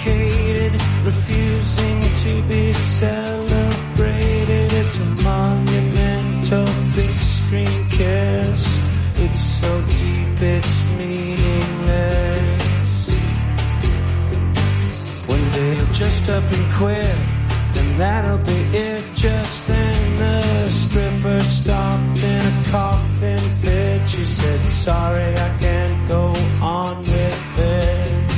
dedicated, refusing to be celebrated. It's a monumental big screen kiss. It's so deep, it's meaningless. One day he'll just up and quit, and that'll be it. Just then the stripper stopped in a coffin fit. She said, sorry, I can't go on with this.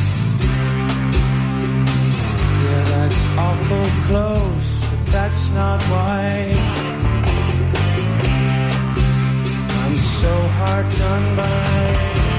Yeah, that's awful close, but that's not why I'm so hard done by.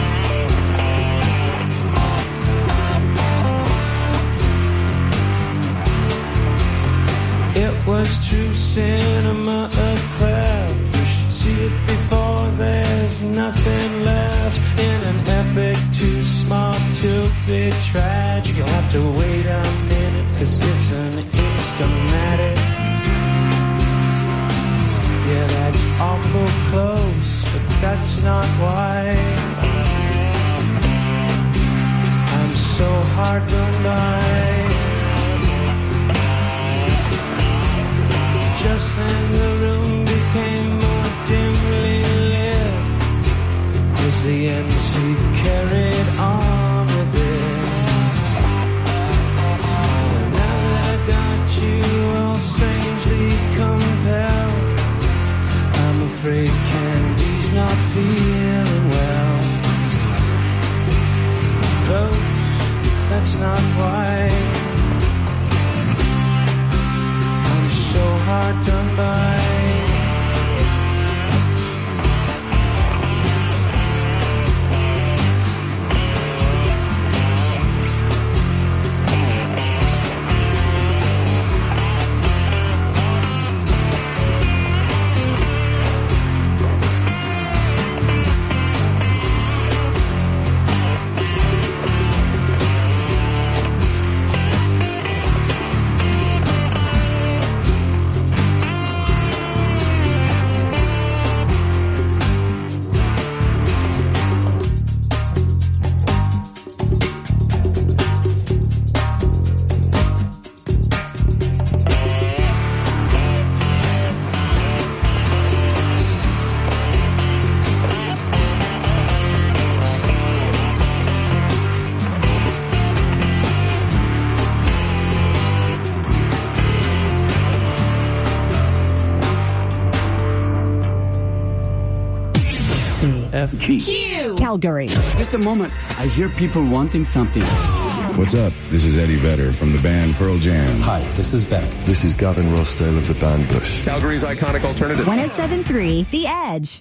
It was true cinema, a craft. You should see it before there's nothing left. In an epic too smart to be tragic. You'll have to wait a minute, cause it's an instamatic. Yeah, that's awful close, but that's not why I'm so hard done by. Just then the room became more dimly lit as the MC carried on with it. And now that I got you all strangely compelled, I'm afraid Candy's not feeling well. Close, that's not why so hard done by. Q. Calgary. Just a moment. I hear people wanting something. What's up? This is Eddie Vedder from the band Pearl Jam. Hi, this is Beck. This is Gavin Rossdale of the band Bush. Calgary's iconic alternative. 107.3 The Edge.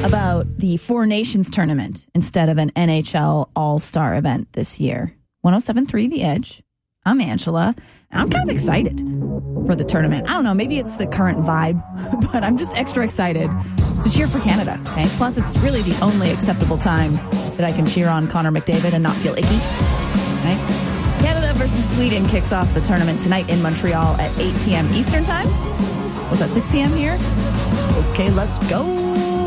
about the Four Nations tournament instead of an NHL All-Star event this year. 107.3 The Edge. I'm Angela. I'm kind of excited for the tournament. I don't know, maybe it's the current vibe, but I'm just extra excited to cheer for Canada. Okay? Plus, it's really the only acceptable time that I can cheer on Connor McDavid and not feel icky. Okay? Canada versus Sweden kicks off the tournament tonight in Montreal at 8 p.m. Eastern Time. Was that 6 p.m. here? Okay, let's go.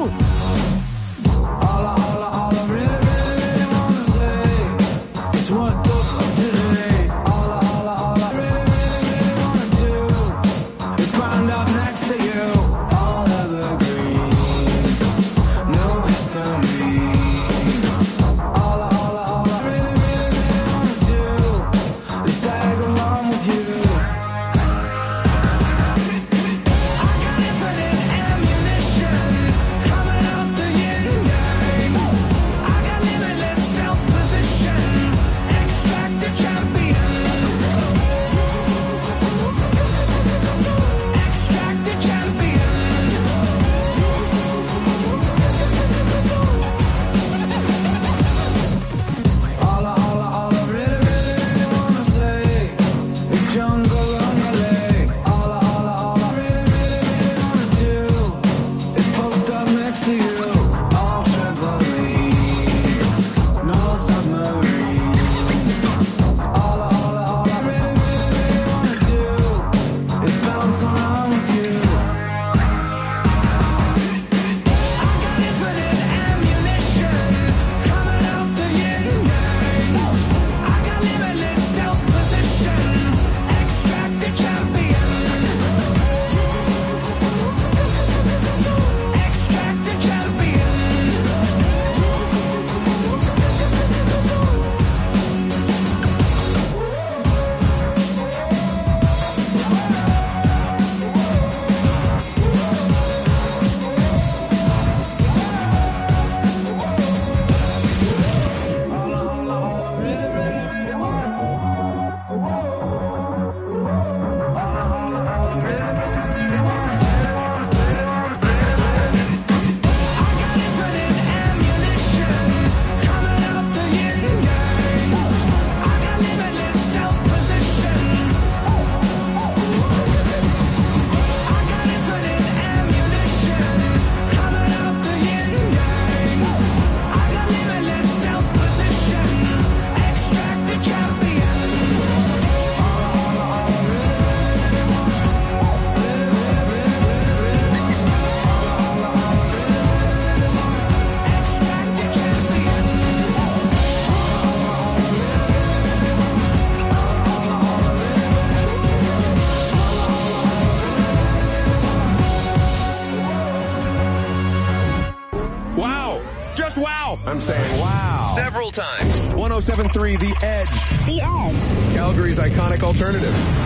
I'm saying wow. Several times. 107.3 The Edge. The Edge. Calgary's iconic alternative.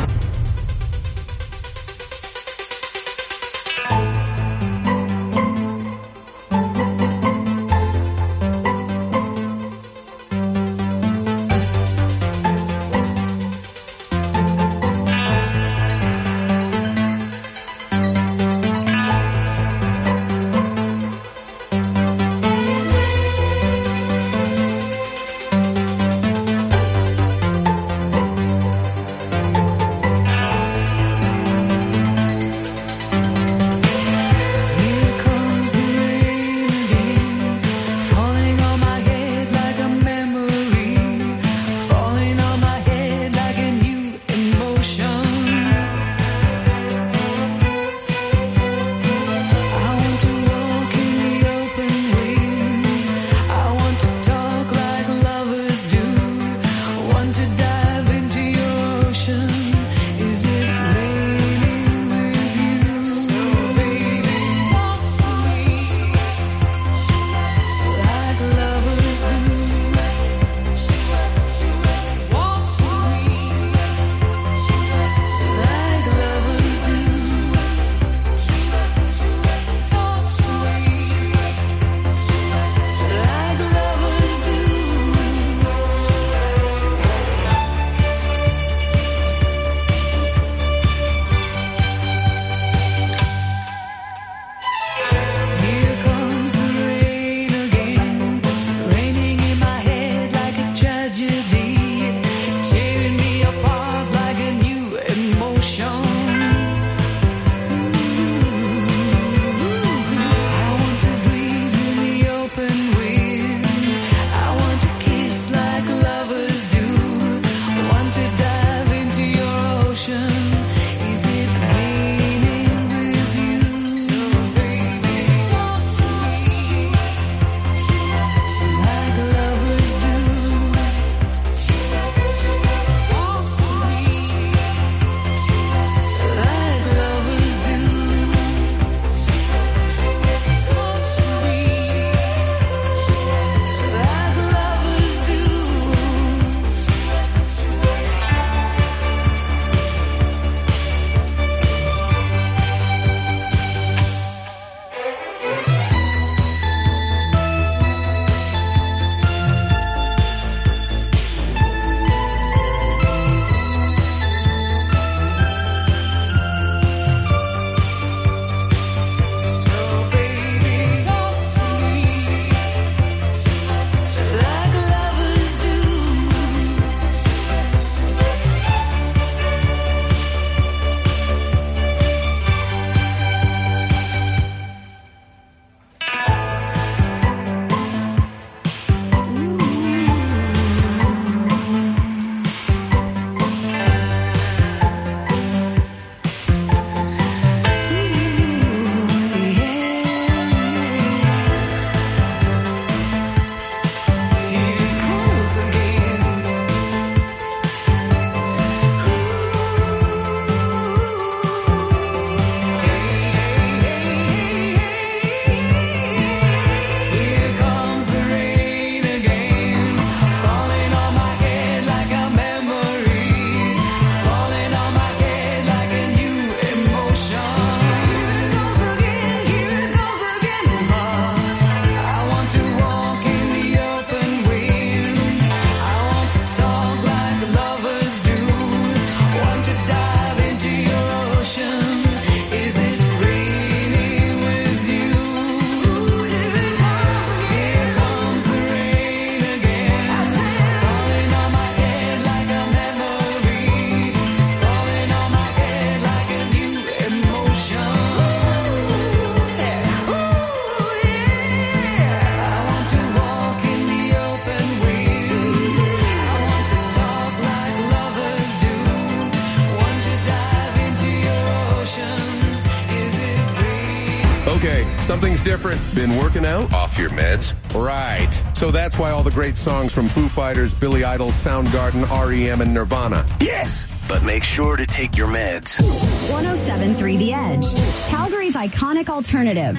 Something's different. Been working out? Off your meds? Right. So that's why all the great songs from Foo Fighters, Billy Idol, Soundgarden, REM, and Nirvana. Yes, but make sure to take your meds. 107.3 The Edge, Calgary's iconic alternative.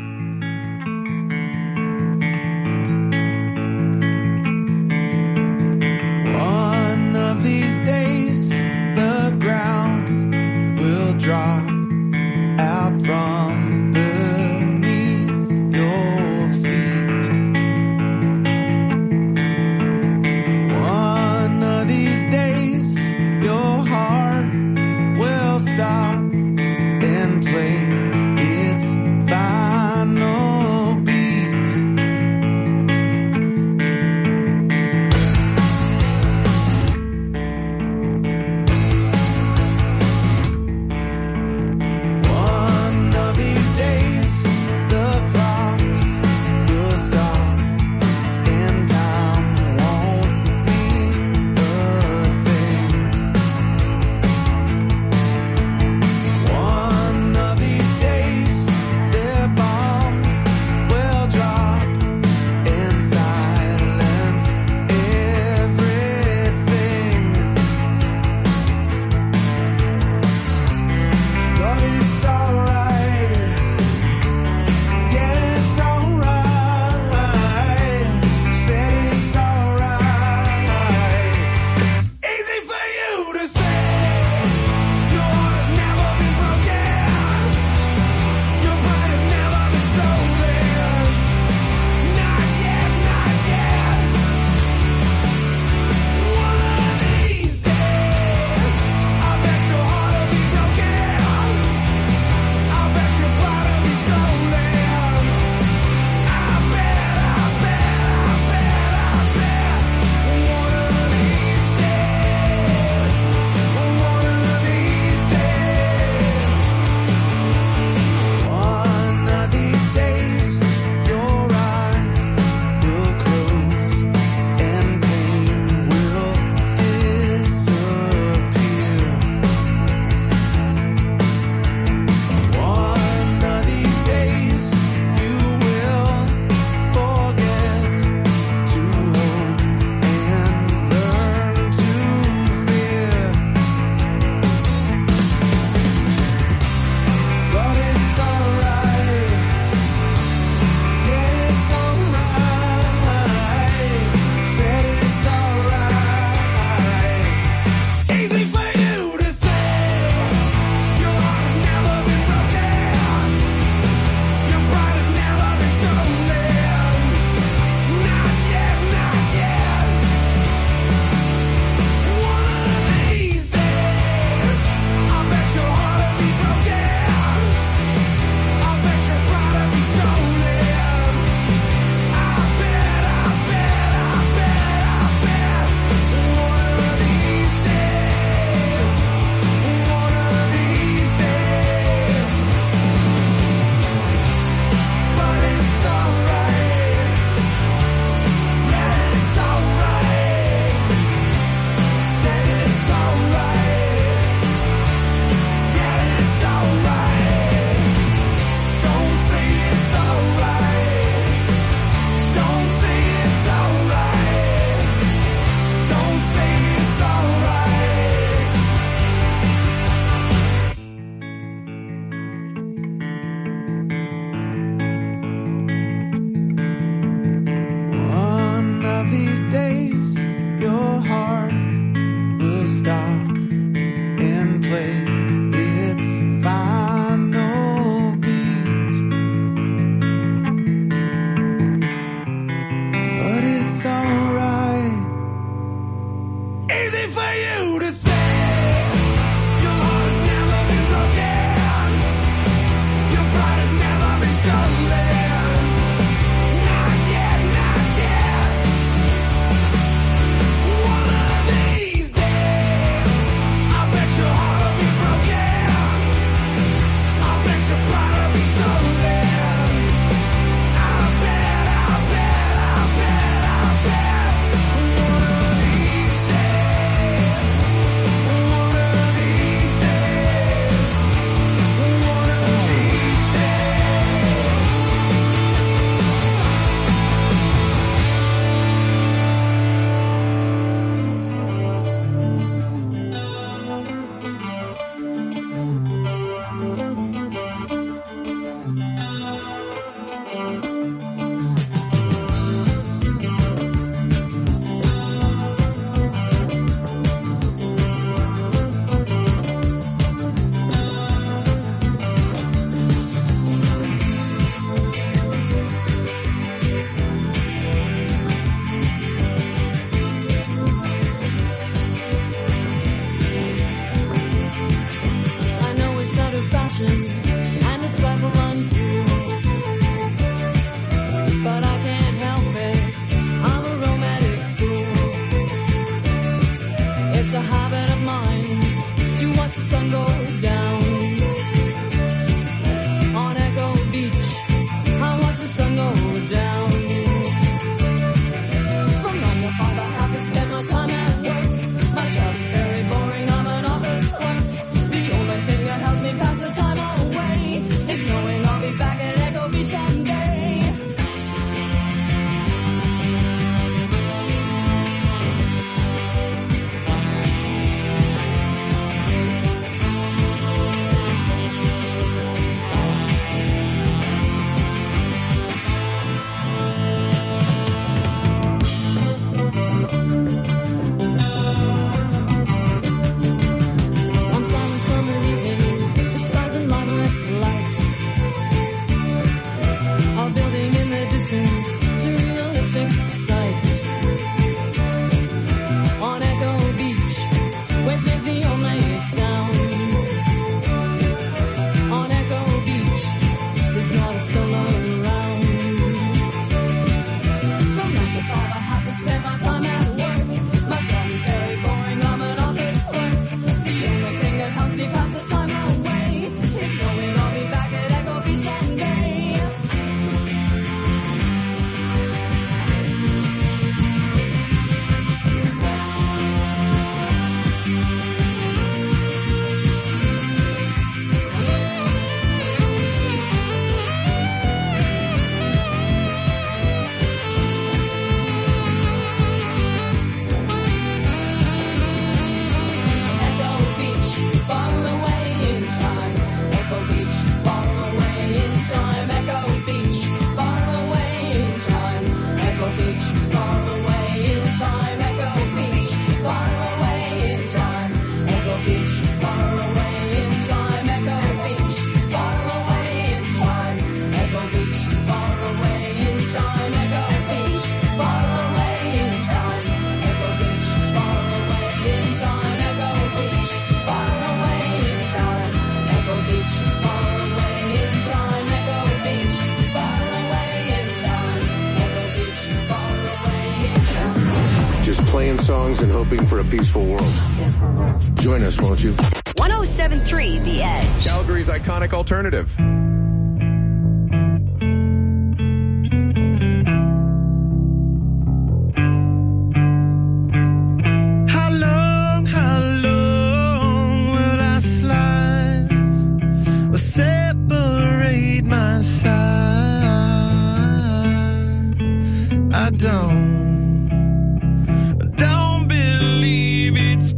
One of these days, the ground will drop out from beneath your feet. One of these days, your heart will stop and play its final beat. One of these days, the clocks will stop and time won't mean a thing. One of these days, their bombs will drop and silence everything. But it's alright. Yeah, it's alright. Said it's alright. Easy for you to say. Your heart has never been broken. Your pride has never been stolen. Not yet, not yet. One of these days, I bet your heart will be broken. I bet your pride will be stolen. I bet. One of these days. One of these days. One of these days, your eyes will close and pain will disappear. One of these days, you will forget to hope and learn to fear. But it's alright. Yeah, it's alright. Said it's alright. Easy for you to say. Your heart has never been broken. Your pride has never been stolen. Not yet, not yet. One of these days, I bet your heart will be broken. I bet your pride will be stolen. I bet. One of these days. One of these days. But it's alright. Yeah, it's alright. Said it's alright. Yeah, it's alright. Don't say it's alright. Don't say it's alright. Don't say it's alright. One of these days, your heart will stop and play its final beat. But it's alright. Easy for you to say. Your heart has never been broken. Your pride has never been stolen. Not yet, not yet. One of these days, I bet your heart will be broken. I bet your pride will be stolen. I bet. One of these days. just playing songs and hoping for a peaceful world. Join us, won't you? 107.3 The Edge. Calgary's iconic alternative. How long will I slide or separate my side? I don't believe it's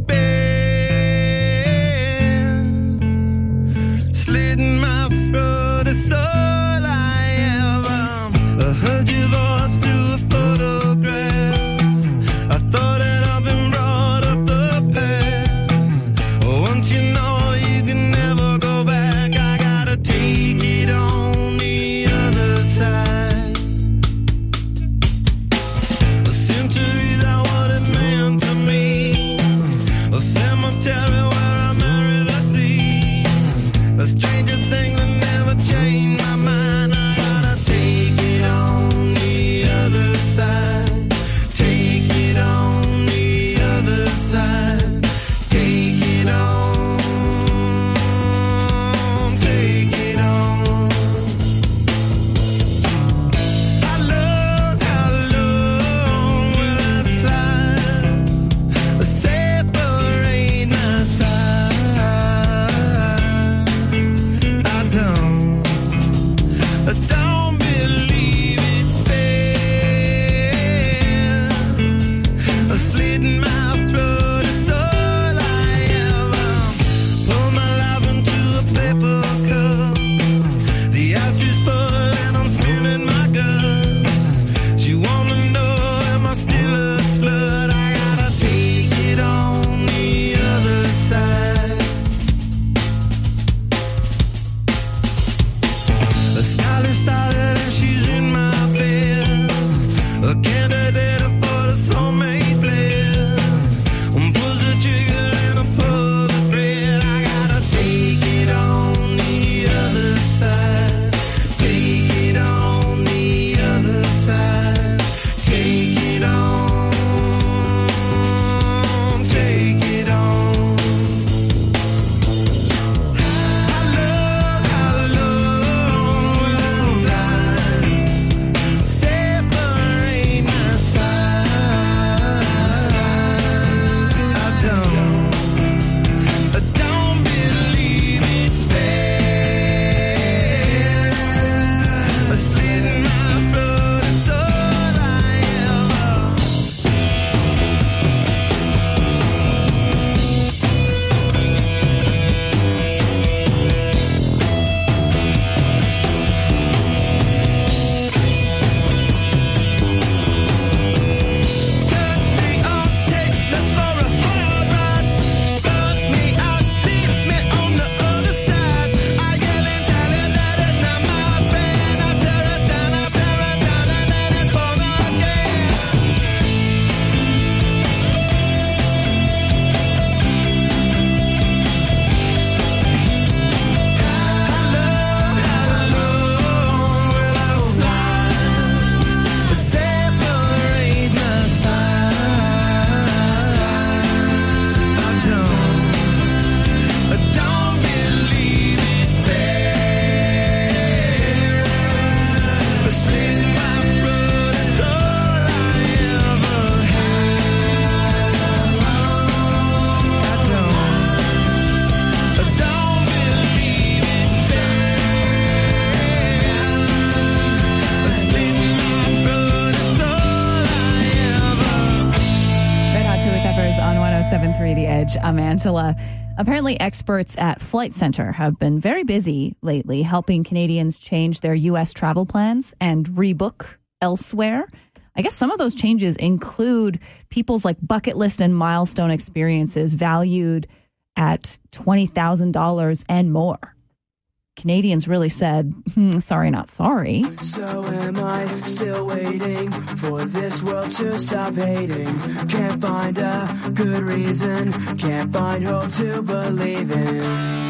been slitting my throat. It's all I ever heard your voice through a photograph. I thought it up and brought up the past. Once you know you can never go back, I gotta take it on the other side. The centuries are what it meant to me. A cemetery where I married the sea. A stranger thing that never changed my mind. I gotta take it on the other side. Take it on the other side. Take it on. Take it on. How long will I slide? Separate my side. I don't believe it's fair. Slitting my throat is all I ever. Pour my life into a paper cup. The ashtray full and I'm spilling my guts. She wanna know, am I still a slut? I gotta take it on the other side. The skyline started and she's in my bed. A candidate for the soulmate bled. Pulls the trigger and I pull the thread. I gotta take it on the other side. Take it on the other side. Take it on. Take it on. How long will I slide? Separate my side. I don't believe it's fair. Slitting my throat is all I ever. Turn me on, take me for a hard ride. Fuck me out, leave me on the other side. I yell and tell it that it's not my band. I tear it down, and let it fall again. How long will I slide? Separate my side. I don't believe it's fair. Slitting my throat is all I ever had. I don't believe it's fair. Slitting my throat is all I ever. Red Hot Chili Peppers on 107.3 The Edge. I'm Angela. Apparently, experts at Flight Centre have been very busy lately helping Canadians change their U.S. travel plans and rebook elsewhere. I guess some of those changes include people's like bucket list and milestone experiences valued at $20,000 and more. Canadians really said, sorry, not sorry. So am I still waiting for this world to stop hating? Can't find a good reason, can't find hope to believe in.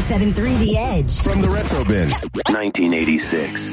107.3 The Edge. From the Retro Bin. 1986.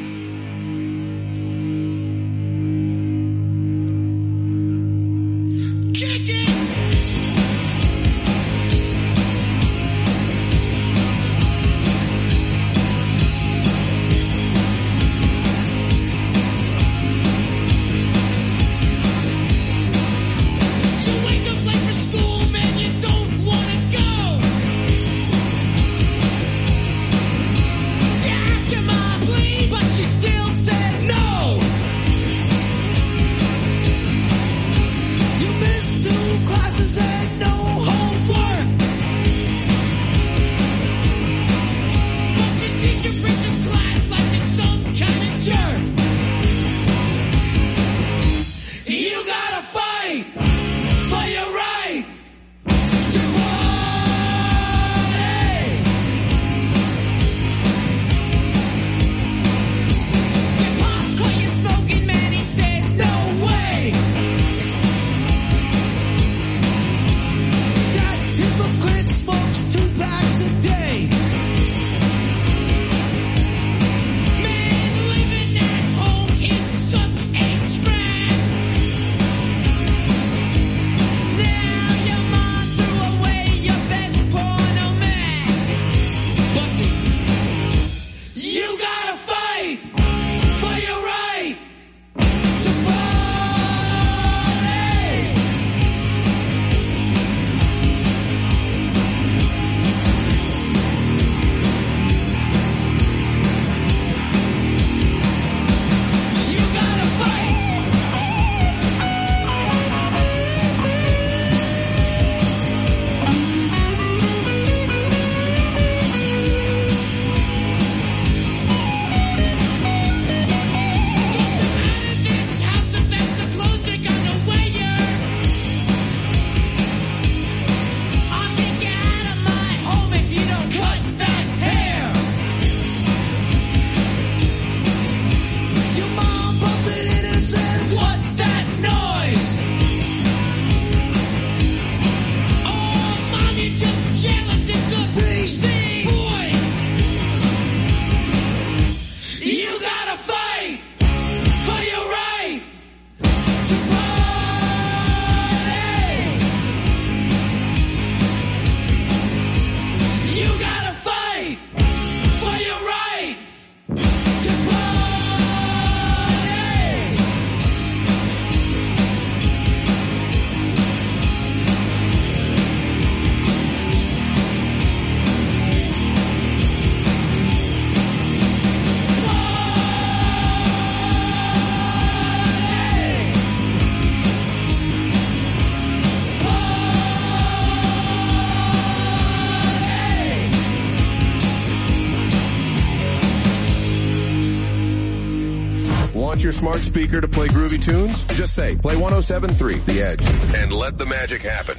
Want your smart speaker to play groovy tunes? Just say, play 107.3 The Edge, and let the magic happen.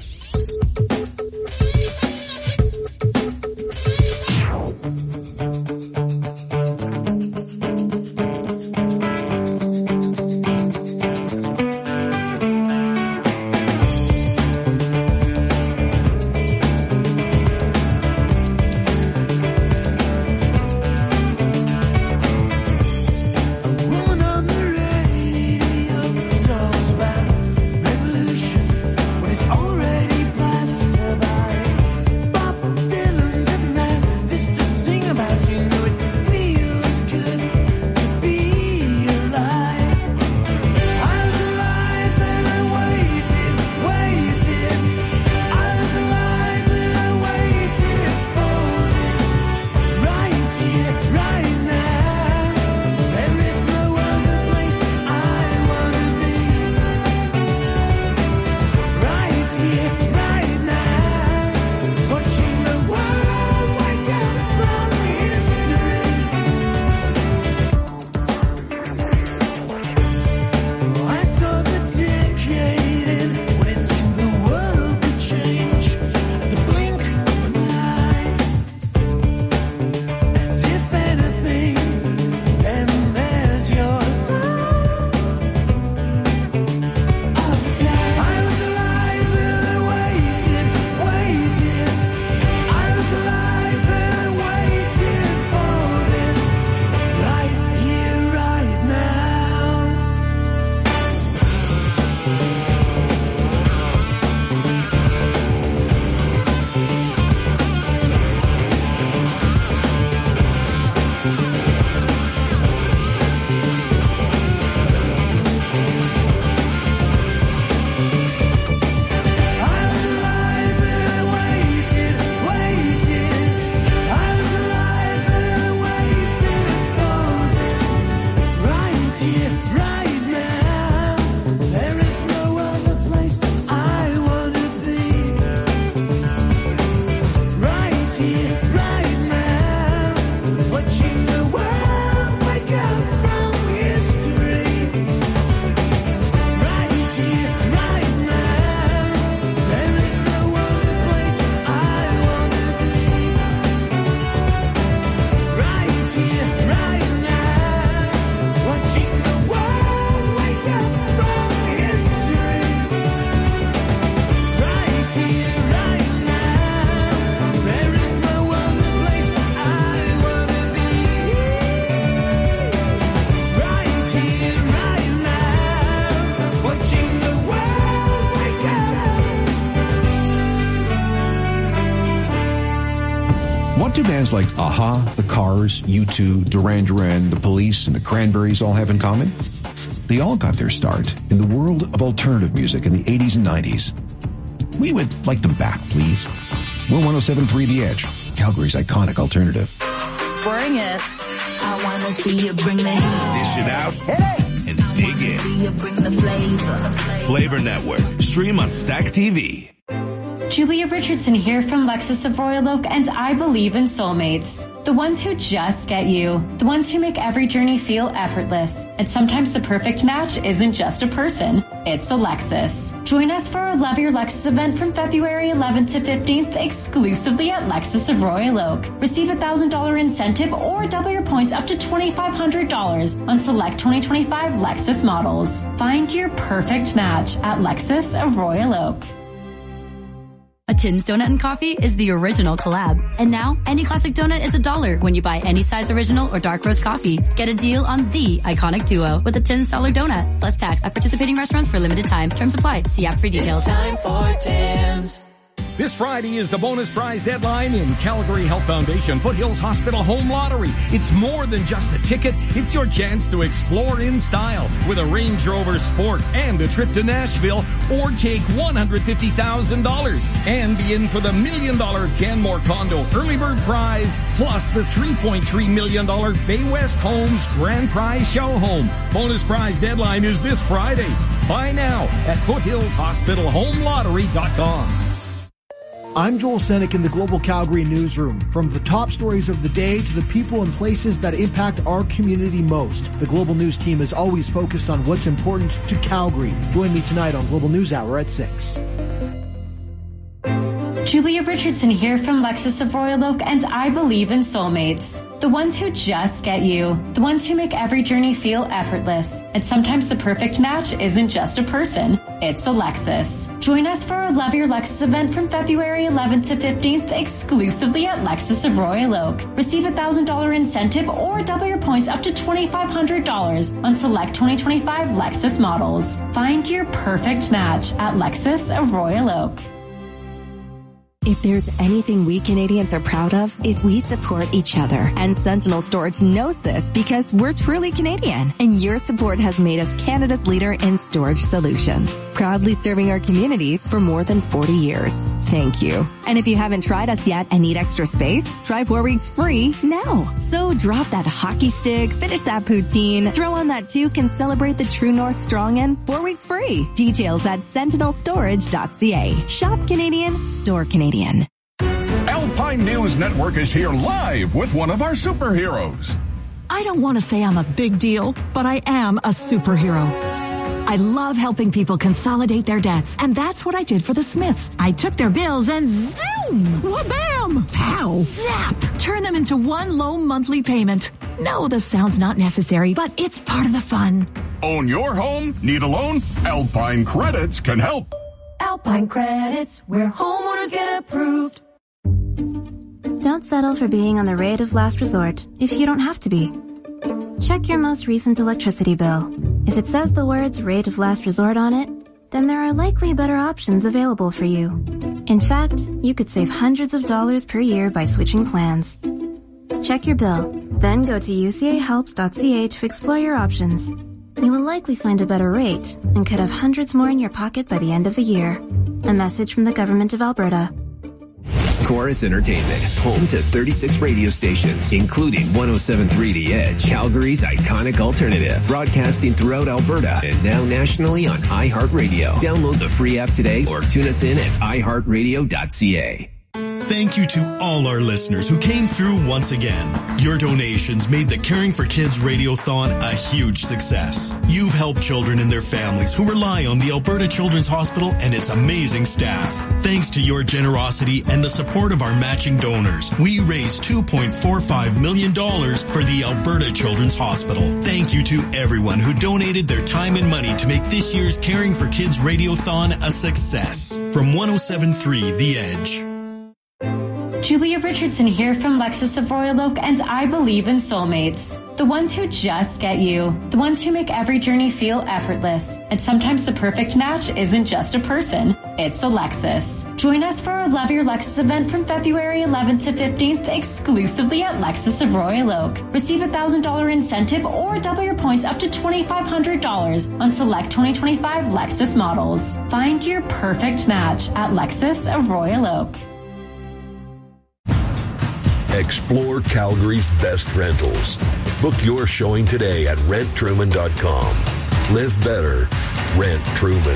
Already past about What do bands like Aha, The Cars, U2, Duran Duran, The Police, and The Cranberries all have in common? They all got their start in the world of alternative music in the 80s and 90s. We would like them back, please. We're 107.3 The Edge, Calgary's iconic alternative. Bring it. I want to see you bring the heat. Dish it out and dig in. See you bring the flavor. Flavor Network. Stream on Stack TV. Julia Richardson here from Lexus of Royal Oak, and I believe in soulmates. The ones who just get you. The ones who make every journey feel effortless. And sometimes the perfect match isn't just a person. It's a Lexus. Join us for our Love Your Lexus event from February 11th to 15th exclusively at Lexus of Royal Oak. Receive a $1,000 incentive or double your points up to $2,500 on select 2025 Lexus models. Find your perfect match at Lexus of Royal Oak. A Tim's Donut and Coffee is the original collab. And now, any classic donut is $1 when you buy any size original or dark roast coffee. Get a deal on the iconic duo with a $10 donut, plus tax at participating restaurants for limited time. Terms apply. See app for details. It's time for Tim's. This Friday is the bonus prize deadline in Calgary Health Foundation Foothills Hospital Home Lottery. It's more than just a ticket. It's your chance to explore in style with a Range Rover Sport and a trip to Nashville, or take $150,000 and be in for the $1 million Canmore Condo Early Bird Prize, plus the $3.3 million Bay West Homes Grand Prize Show Home. Bonus prize deadline is this Friday. Buy now at foothillshospitalhomelottery.com. I'm Joel Senek in the Global Calgary Newsroom. From the top stories of the day to the people and places that impact our community most, the Global News team is always focused on what's important to Calgary. Join me tonight on Global News Hour at 6. Julia Richardson here from Lexus of Royal Oak, and I believe in soulmates. The ones who just get you. The ones who make every journey feel effortless. And sometimes the perfect match isn't just a person. It's a Lexus. Join us for our Love Your Lexus event from February 11th to 15th exclusively at Lexus of Royal Oak. Receive a $1,000 incentive or double your points up to $2,500 on select 2025 Lexus models. Find your perfect match at Lexus of Royal Oak. If there's anything we Canadians are proud of, is we support each other. And Sentinel Storage knows this because we're truly Canadian. And your support has made us Canada's leader in storage solutions. Proudly serving our communities for more than 40 years. Thank you. And if you haven't tried us yet and need extra space, try 4 weeks free now. So drop that hockey stick, finish that poutine, throw on that toque, and celebrate the True North strong in 4 weeks free. Details at sentinelstorage.ca. Shop Canadian, store Canadian. Alpine News Network is here live with one of our superheroes. I don't want to say I'm a big deal, but I am a superhero. I love helping people consolidate their debts, and that's what I did for the Smiths. I took their bills and zoom, wha-bam, pow, zap, turn them into one low monthly payment. No, the sound's not necessary, but it's part of the fun. Own your home? Need a loan? Alpine Credits can help. Alpine Credits, where homeowners get approved. Don't settle for being on the rate of last resort if you don't have to be. Check your most recent electricity bill. If it says the words rate of last resort on it, then there are likely better options available for you. In fact, you could save hundreds of dollars per year by switching plans. Check your bill, then go to ucahelps.ca to explore your options. You will likely find a better rate and could have hundreds more in your pocket by the end of the year. A message from the Government of Alberta. Chorus Entertainment, home to 36 radio stations, including 107.3 The Edge, Calgary's iconic alternative, broadcasting throughout Alberta and now nationally on iHeartRadio. Download the free app today or tune us in at iHeartRadio.ca. Thank you to all our listeners who came through once again. Your donations made the Caring for Kids Radiothon a huge success. You've helped children and their families who rely on the Alberta Children's Hospital and its amazing staff. Thanks to your generosity and the support of our matching donors, we raised $2.45 million for the Alberta Children's Hospital. Thank you to everyone who donated their time and money to make this year's Caring for Kids Radiothon a success. From 107.3 The Edge. Julia Richardson here from Lexus of Royal Oak, and I believe in soulmates. The ones who just get you. The ones who make every journey feel effortless. And sometimes the perfect match isn't just a person, it's a Lexus. Join us for our Love Your Lexus event from February 11th to 15th exclusively at Lexus of Royal Oak. Receive $1,000 incentive or double your points up to $2,500 on select 2025 Lexus models. Find your perfect match at Lexus of Royal Oak. Explore Calgary's best rentals. Book your showing today at renttruman.com. Live better. Rent Truman.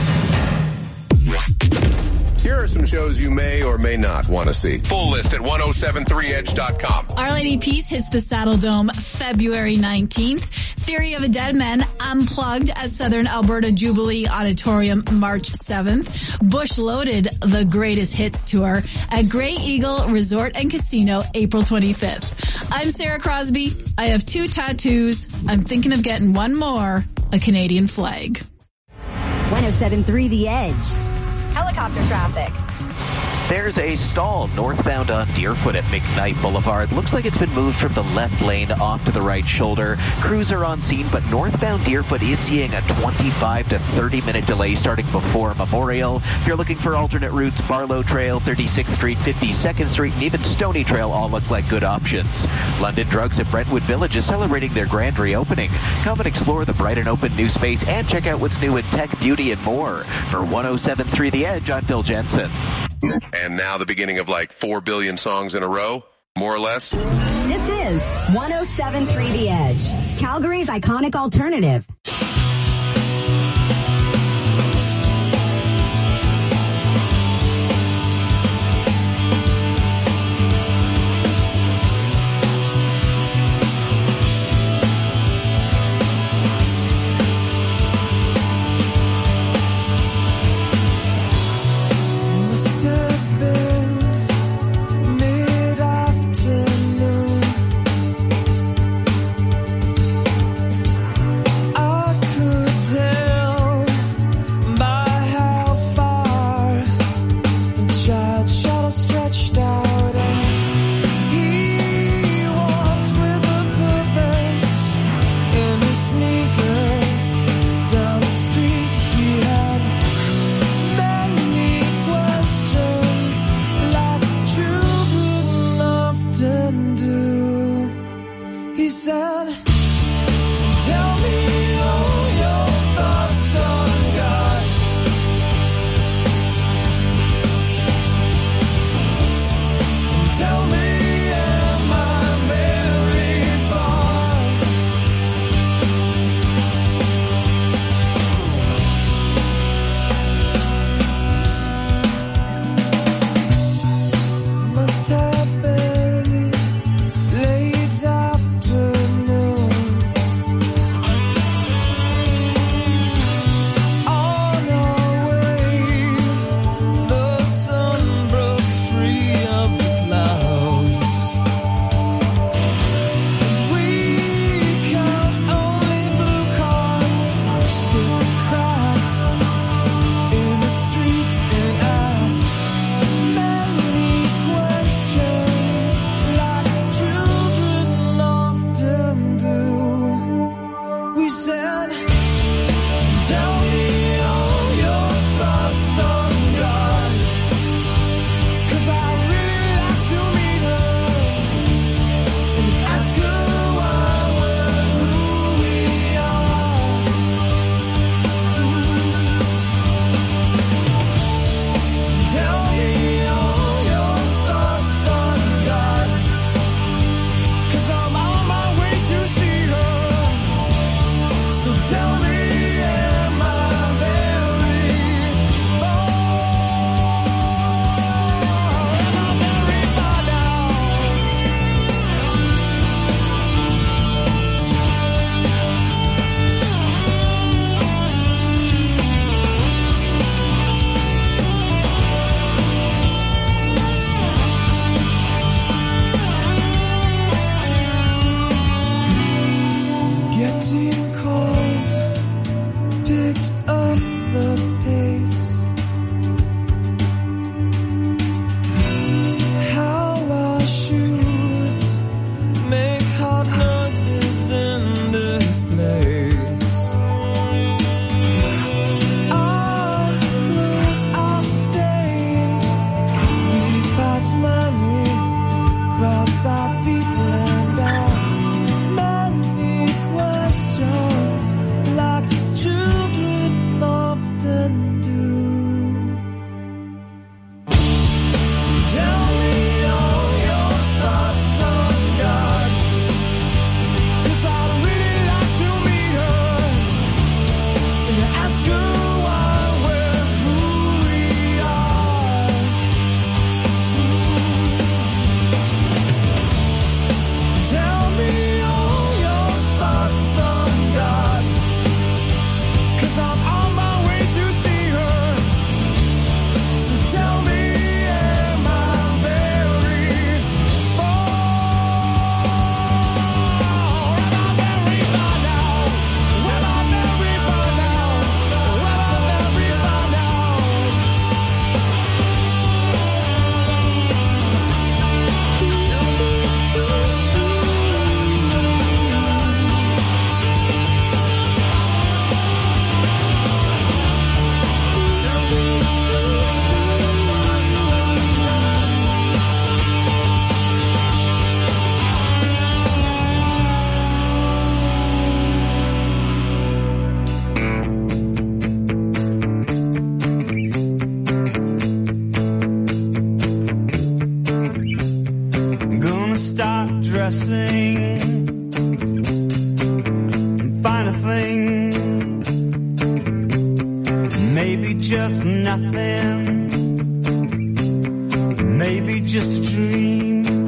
Here are some shows you may or may not want to see. Full list at 1073edge.com. Our Lady Peace hits the Saddle Dome February 19th. Theory of a Dead Man Unplugged at Southern Alberta Jubilee Auditorium March 7th. Bush Loaded, the Greatest Hits Tour at Grey Eagle Resort and Casino April 25th. I'm Sarah Crosby. I have 2 tattoos. I'm thinking of getting one more, a Canadian flag. 107.3 The Edge. Helicopter traffic. There's a stall northbound on Deerfoot at McKnight Boulevard. Looks like it's been moved from the left lane off to the right shoulder. Crews are on scene, but northbound Deerfoot is seeing a 25 to 30-minute delay starting before Memorial. If you're looking for alternate routes, Barlow Trail, 36th Street, 52nd Street, and even Stony Trail all look like good options. London Drugs at Brentwood Village is celebrating their grand reopening. Come and explore the bright and open new space and check out what's new in tech, beauty, and more. For 107.3 The Edge, I'm Phil Jensen. And now the beginning of like 4 billion songs in a row, more or less. This is 107.3 The Edge, Calgary's iconic alternative. I undressing and find a thing, maybe just nothing, maybe just a dream.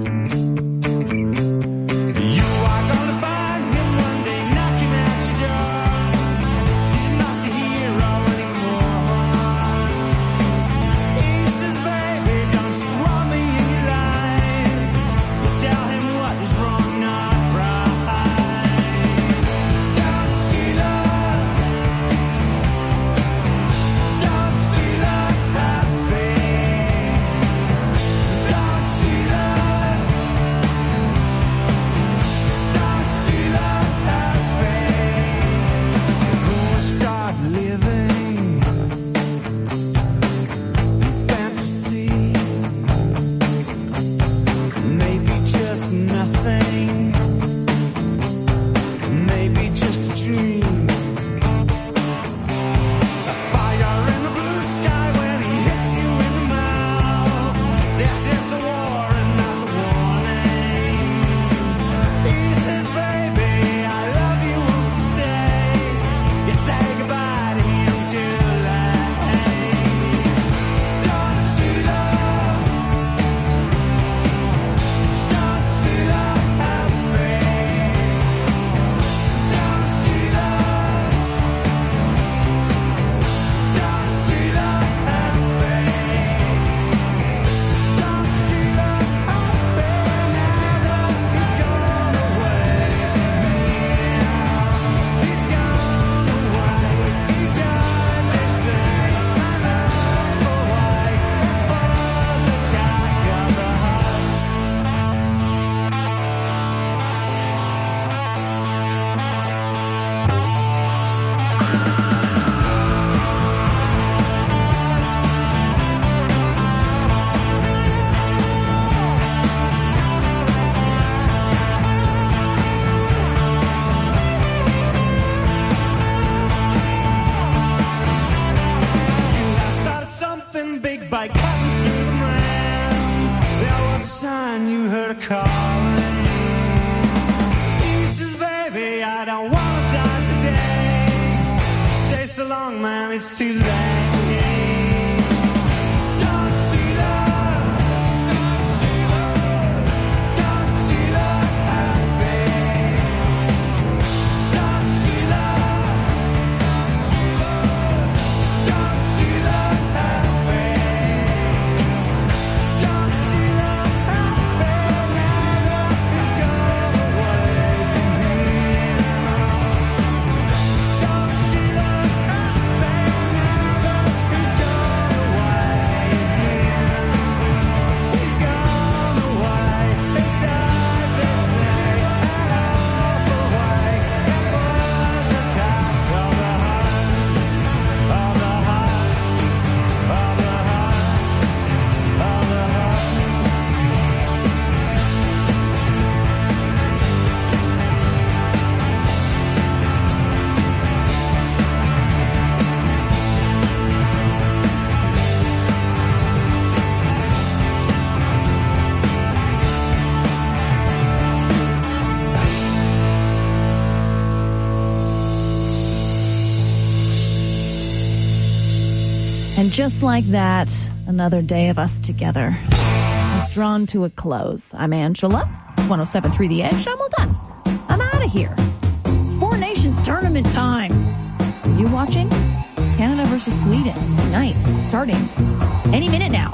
And just like that, another day of us together is drawn to a close. I'm Angela, 107.3 The Edge. I'm all done. I'm out of here. It's Four Nations tournament time. Are you watching? Canada versus Sweden tonight, starting any minute now.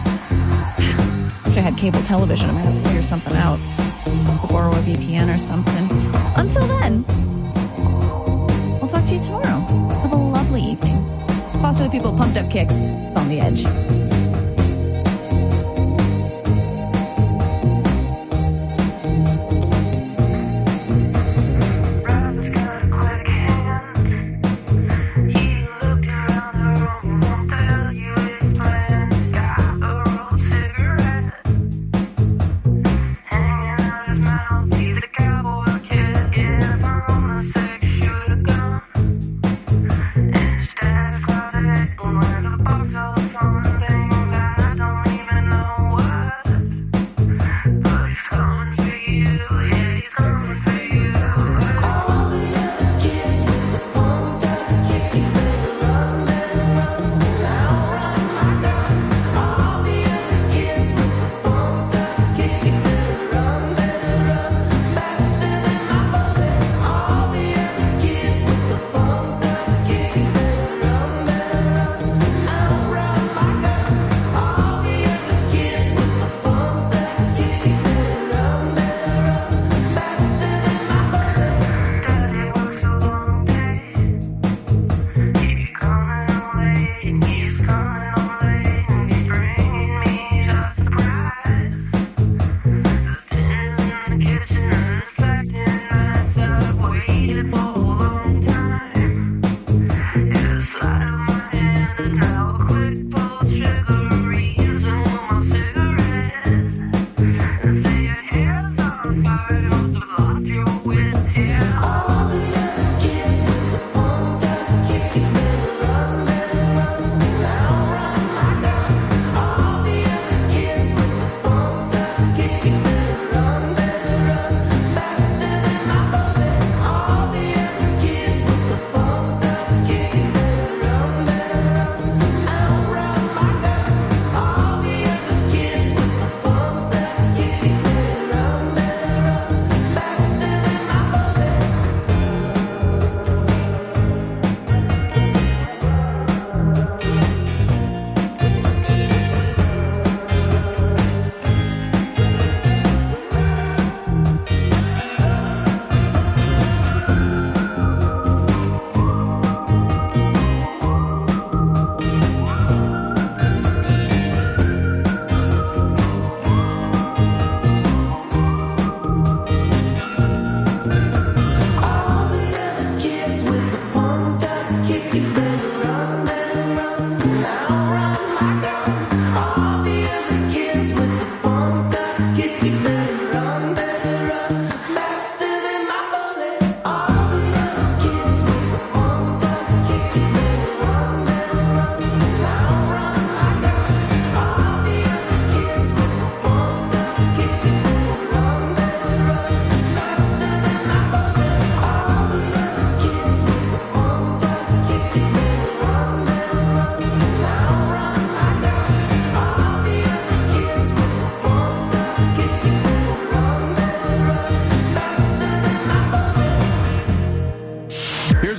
Wish I had cable television. I'm going to have to figure something out. Borrow a VPN or something. Until then, I'll talk to you tomorrow. Have a lovely evening. Pause for the people, Pumped Up Kicks on The Edge. One day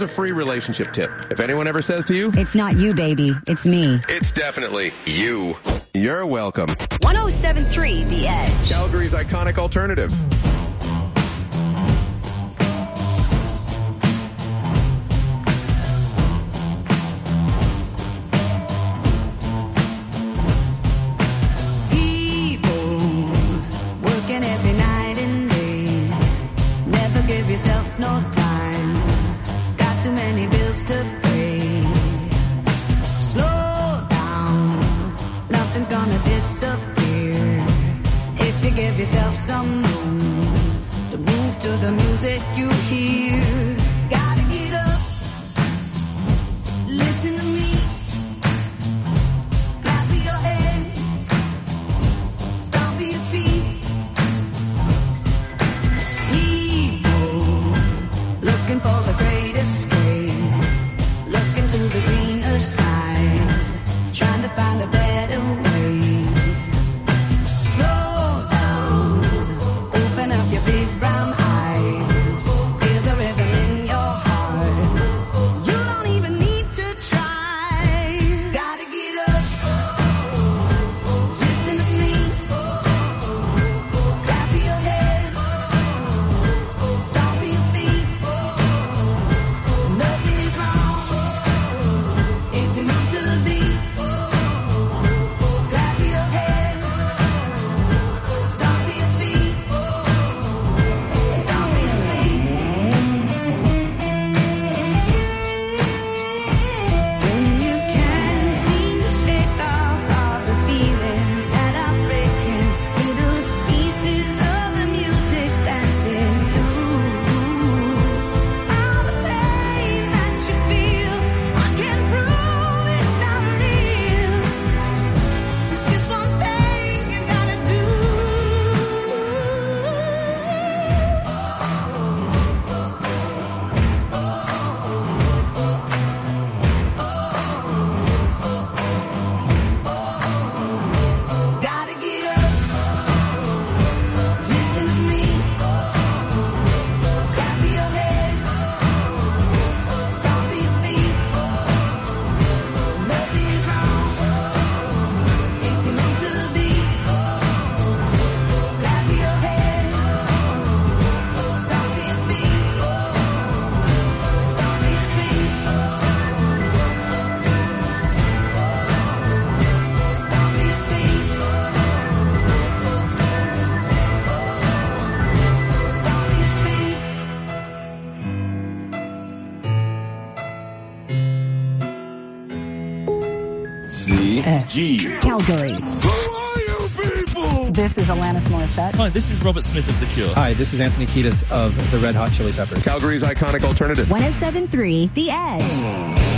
free relationship tip. If anyone ever says to you, "It's not you, baby, it's me," it's definitely you. You're welcome. 107.3 The Edge. Calgary's iconic alternative. Yourself no time, got too many bills to pay. Slow down, nothing's gonna disappear if you give yourself some room to move to the music you hear. Gotta get up, listen to me, clap your hands, stomp your feet. Looking for the great escape, looking to the greener side, trying to find a better way. Slow down, open up your big brown eyes, feel the rhythm in your heart. You don't even need to try, gotta get up, listen to me, clap your hands, stomp your feet. Nothing is wrong if you move to the beat. Clap your hands, stomp your feet, stomp your feet. When you can't seem to shake off all the feelings that are breaking, little pieces of the music dancing through. All the pain that you feel, I can't prove it's not real. It's just one thing you gotta do. Gotta get up, listen to me, clap your hands, stomp your feet. Nothing is wrong if you move to the beat. Clap your hands, stomp your feet, stomp your feet, stomp your feet, stomp your feet. C-G. Calgary. This is Alanis Morissette. Hi, this is Robert Smith of The Cure. Hi, this is Anthony Kiedis of the Red Hot Chili Peppers. Calgary's iconic alternative. 107.3 The Edge.